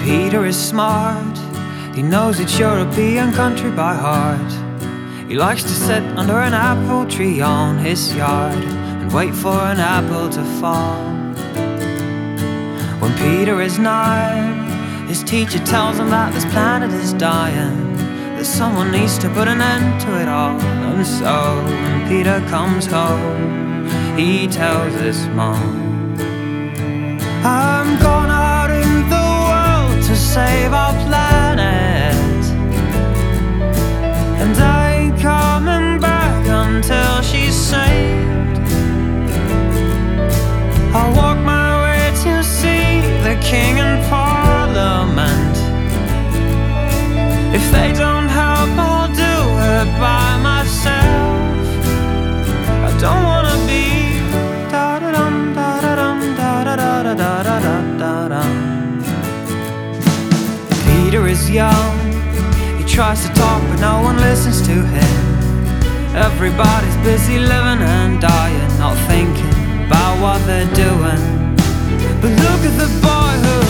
Peter is smart, he knows each European country by heart. He likes to sit under an apple tree on his yard and wait for an apple to fall. When Peter is 9, his teacher tells him that this planet is dying, that someone needs to put an end to it all. And so when Peter comes home, he tells his mom, I'm going out in the world to save our planet, and I ain't coming back until she's saved. I'll walk my way to see the King and Parliament. If they don't help, I'll do it by myself. I don't wanna be da-da-dum, da-da-dum, da-da-da-da-da-da-da-da-dum. Peter is young, he tries to talk but no one listens to him. Everybody's busy living and dying, not thinking about what they're doing. But look at the boy who